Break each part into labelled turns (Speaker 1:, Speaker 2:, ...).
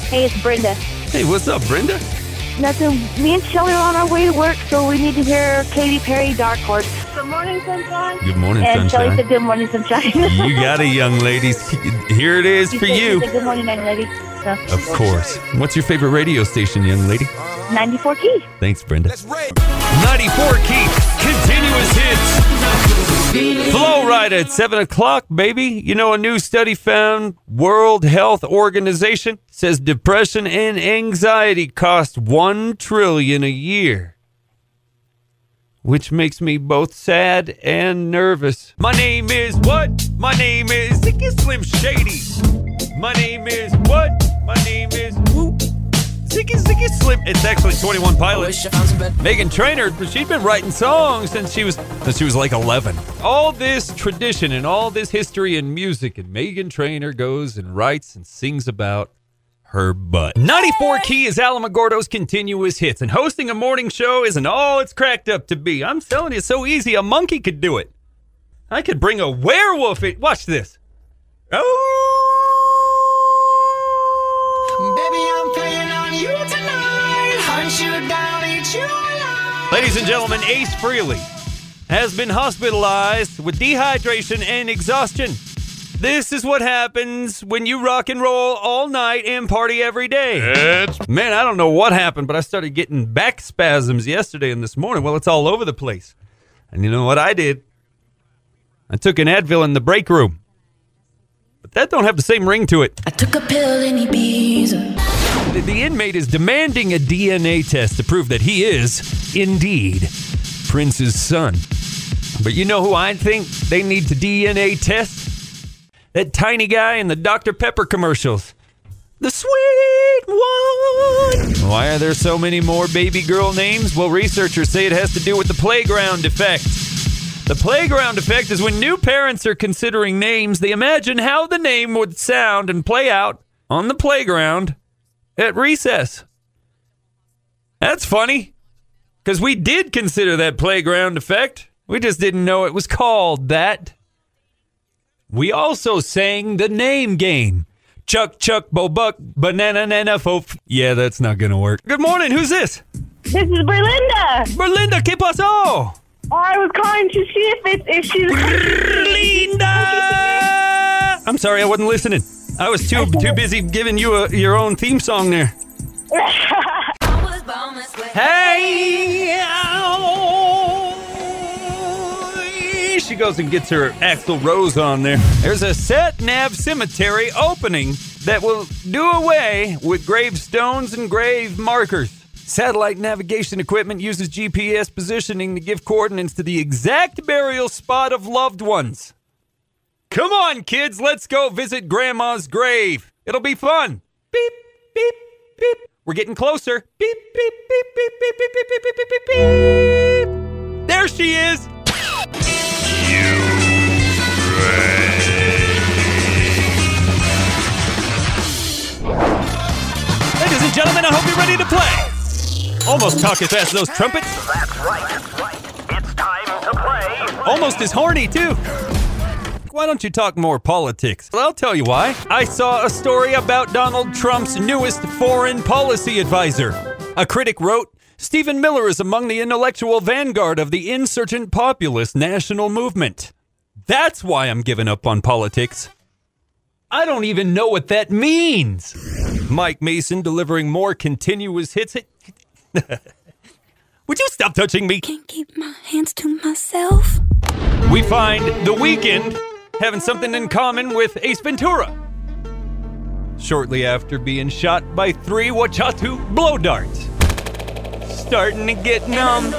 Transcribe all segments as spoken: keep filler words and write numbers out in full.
Speaker 1: Hey, it's Brenda.
Speaker 2: Hey, what's up, Brenda?
Speaker 1: Nothing. Me and Shelly are on our way to work, so we need to hear Katy Perry, Dark Horse. Good morning, sunshine.
Speaker 2: Good morning,
Speaker 1: and
Speaker 2: sunshine.
Speaker 1: And Shelly said good morning, sunshine.
Speaker 2: You got it, young ladies. Here it is
Speaker 1: you
Speaker 2: for
Speaker 1: said,
Speaker 2: you.
Speaker 1: Said, good morning, young lady. So.
Speaker 2: Of course. What's your favorite radio station, young lady?
Speaker 1: ninety-four Key.
Speaker 2: Thanks, Brenda. ninety-four Key. Continuous hits. Flow right at seven o'clock, baby. You know, a new study found World Health Organization says depression and anxiety cost one trillion dollars a year. Which makes me both sad and nervous. My name is what? My name is Zicky Slim Shady. My name is what? My name is whoop. Zicky Zicky Slim. It's actually twenty-one Pilots. Meghan Trainor, she'd been writing songs since she was since she was like eleven. All this tradition and all this history and music, and Meghan Trainor goes and writes and sings about her butt. ninety-four Key is Alamogordo's continuous hits, and hosting a morning show isn't all it's cracked up to be. I'm telling you, it's so easy, a monkey could do it. I could bring a werewolf in. Watch this. Oh!
Speaker 3: Baby, I'm playing on you tonight. Hunt you down, eat you alive.
Speaker 2: Ladies and gentlemen, Ace Frehley has been hospitalized with dehydration and exhaustion. This is what happens when you rock and roll all night and party every day. It's- Man, I don't know what happened, but I started getting back spasms yesterday and this morning. Well, it's all over the place. And you know what I did? I took an Advil in the break room. But that don't have the same ring to it.
Speaker 3: I took a pill in Ibiza.
Speaker 2: The, the inmate is demanding a D N A test to prove that he is, indeed, Prince's son. But you know who I think they need to D N A test? That tiny guy in the Doctor Pepper commercials. The sweet one. Why are there so many more baby girl names? Well, researchers say it has to do with the playground effect. The playground effect is when new parents are considering names, they imagine how the name would sound and play out on the playground at recess. That's funny, because we did consider that playground effect. We just didn't know it was called that. We also sang the name game. Chuck, Chuck, Bo Buck, Banana, Nana, Fof. Yeah, that's not going to work. Good morning. Who's this?
Speaker 1: This is Berlinda.
Speaker 2: Berlinda, ¿qué pasó?
Speaker 1: I was calling to see if it, if she's...
Speaker 2: Berlinda! I'm sorry, I wasn't listening. I was too too busy giving you a, your own theme song there. Hey! She goes and gets her Axl Rose on there. There's a sat-nav cemetery opening that will do away with gravestones and grave markers. Satellite navigation equipment uses G P S positioning to give coordinates to the exact burial spot of loved ones. Come on, kids, let's go visit Grandma's grave. It'll be fun. Beep, beep, beep. We're getting closer. Beep, beep, beep, beep, beep, beep, beep, beep, beep, beep, beep. There she is. Ladies and gentlemen, I hope you're ready to play. Almost talk as fast as those trumpets.
Speaker 4: That's right, that's right. It's time to play.
Speaker 2: Almost as horny, too. Why don't you talk more politics? Well, I'll tell you why. I saw a story about Donald Trump's newest foreign policy advisor. A critic wrote, Stephen Miller is among the intellectual vanguard of the insurgent populist national movement. That's why I'm giving up on politics. I don't even know what that means. Mike Mason delivering more continuous hits. Would you stop touching me?
Speaker 3: Can't keep my hands to myself.
Speaker 2: We find The Weeknd having something in common with Ace Ventura. Shortly after being shot by three Wachatu blow darts. Starting to get numb.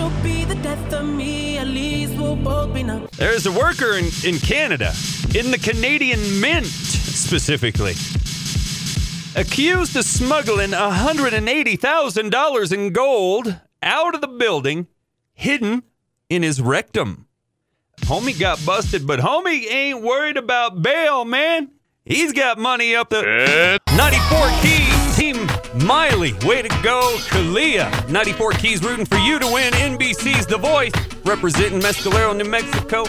Speaker 2: There's a worker in, in Canada, in the Canadian Mint specifically, accused of smuggling one hundred eighty thousand dollars in gold out of the building, hidden in his rectum. Homie got busted, but homie ain't worried about bail, man. He's got money up the... ninety-four Keys, Team Miley. Way to go, Kalia. ninety-four Keys rooting for you to win N B C's The Voice. Representing Mescalero, New Mexico.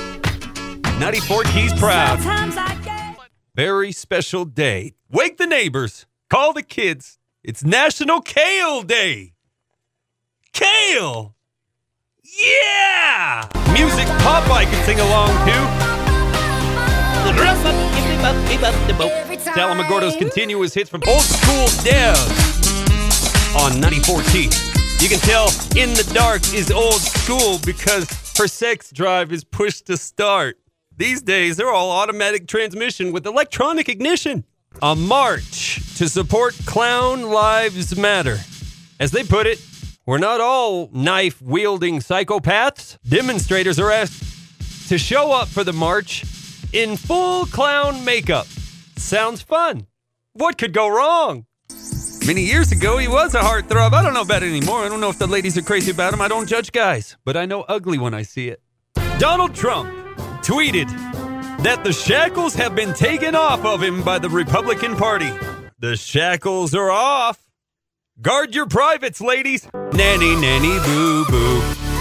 Speaker 2: ninety-four Keys proud. Very special day. Wake the neighbors, Call the kids. It's National Kale Day. Kale! Yeah! Music Popeye can sing along to. Alamogordo's continuous hits from Old School Dev on ninety-four T. You can tell In the Dark is old school because her sex drive is pushed to start. These days, they're all automatic transmission with electronic ignition. A march to support Clown Lives Matter. As they put it, we're not all knife-wielding psychopaths. Demonstrators are asked to show up for the march in full clown makeup. Sounds fun. What could go wrong? Many years ago, he was a heartthrob. I don't know about it anymore. I don't know if the ladies are crazy about him. I don't judge guys, but I know ugly when I see it. Donald Trump tweeted that the shackles have been taken off of him by the Republican Party. The shackles are off. Guard your privates, ladies. Nanny, nanny, boo-boo.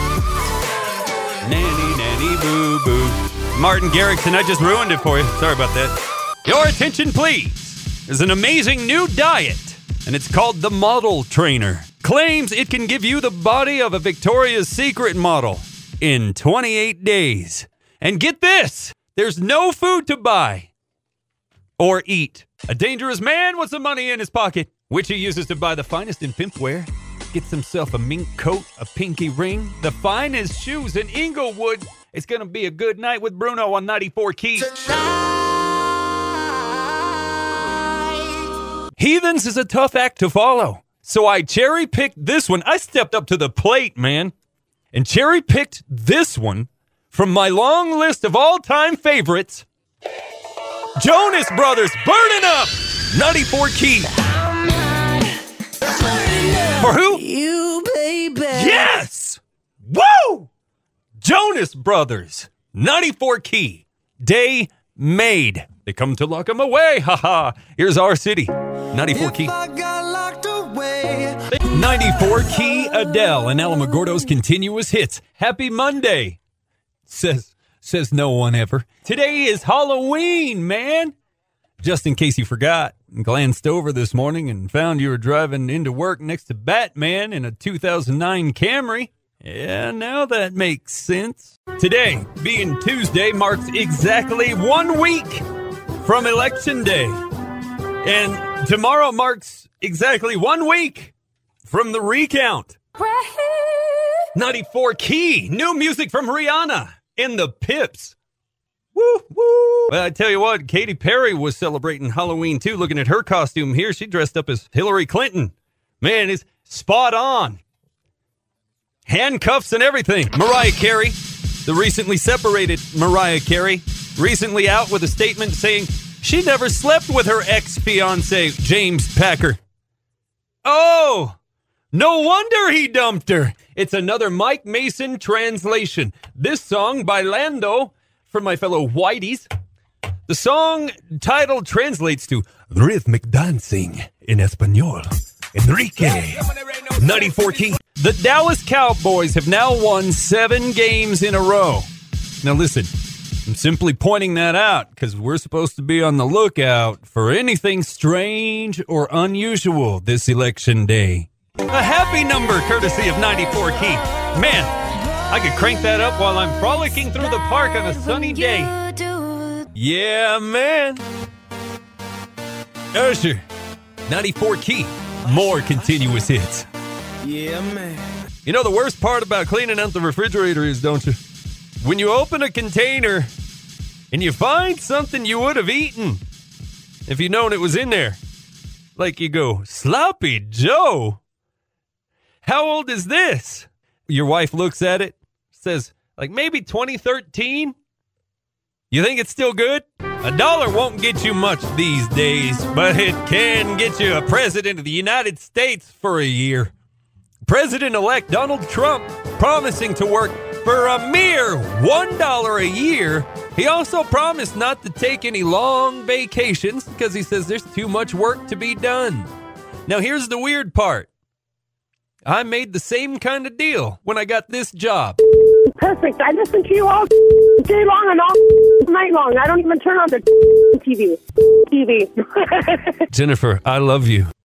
Speaker 2: Nanny, nanny, boo-boo. Martin Garrixon, I just ruined it for you. Sorry about that. Your attention, please. There's an amazing new diet, and it's called the Model Trainer. Claims it can give you the body of a Victoria's Secret model in twenty-eight days. And get this, there's no food to buy or eat. A dangerous man with some money in his pocket, which he uses to buy the finest in pimp wear. Gets himself a mink coat, a pinky ring, the finest shoes in Inglewood. It's going to be a good night with Bruno on ninety-four Key. Heathens is a tough act to follow. So I cherry-picked this one. I stepped up to the plate, man. And cherry-picked this one from my long list of all-time favorites. Jonas Brothers, Burning Up! ninety-four Key. For who?
Speaker 3: You, baby.
Speaker 2: Yes! Woo! Jonas Brothers, ninety-four Key. Day Made. They come to lock 'em away. Haha. Here's our city. ninety-four Key.
Speaker 3: I got locked away.
Speaker 2: ninety-four Key Adele and Alamogordo's continuous hits. Happy Monday. Says, says no one ever. Today is Halloween, man. Just in case you forgot, glanced over this morning and found you were driving into work next to Batman in a two thousand nine Camry. Yeah, now that makes sense. Today, being Tuesday, marks exactly one week from Election Day. And tomorrow marks exactly one week from the recount. ninety-four Key, new music from Rihanna and the Pips. Woo, woo. Well, I tell you what, Katy Perry was celebrating Halloween too. Looking at her costume here, she dressed up as Hillary Clinton. Man, it's spot on. Handcuffs and everything. Mariah Carey, the recently separated Mariah Carey, recently out with a statement saying she never slept with her ex-fiancé, James Packer. Oh, no wonder he dumped her. It's another Mike Mason translation. This song by Lando, for my fellow whiteys. The song title translates to rhythmic dancing in Espanol. Enrique. ninety-four Key. The Dallas Cowboys have now won seven games in a row. Now listen, I'm simply pointing that out because we're supposed to be on the lookout for anything strange or unusual this election day. A happy number courtesy of ninety-four Key. Man, I could crank that up while I'm frolicking through the park on a sunny day. Yeah, man. Usher, ninety-four Key. More continuous hits.
Speaker 3: Yeah, man.
Speaker 2: You know, the worst part about cleaning out the refrigerator is, don't you? When you open a container and you find something you would have eaten if you'd known it was in there. Like you go, Sloppy Joe? How old is this? Your wife looks at it, says, like maybe twenty thirteen? You think it's still good? A dollar won't get you much these days, but it can get you a president of the United States for a year. President-elect Donald Trump promising to work for a mere one dollar a year. He also promised not to take any long vacations because he says there's too much work to be done. Now, here's the weird part. I made the same kind of deal when I got this job.
Speaker 1: Perfect. I listen to you all day long and all night long. I don't even turn on the T V. T V.
Speaker 2: Jennifer, I love you.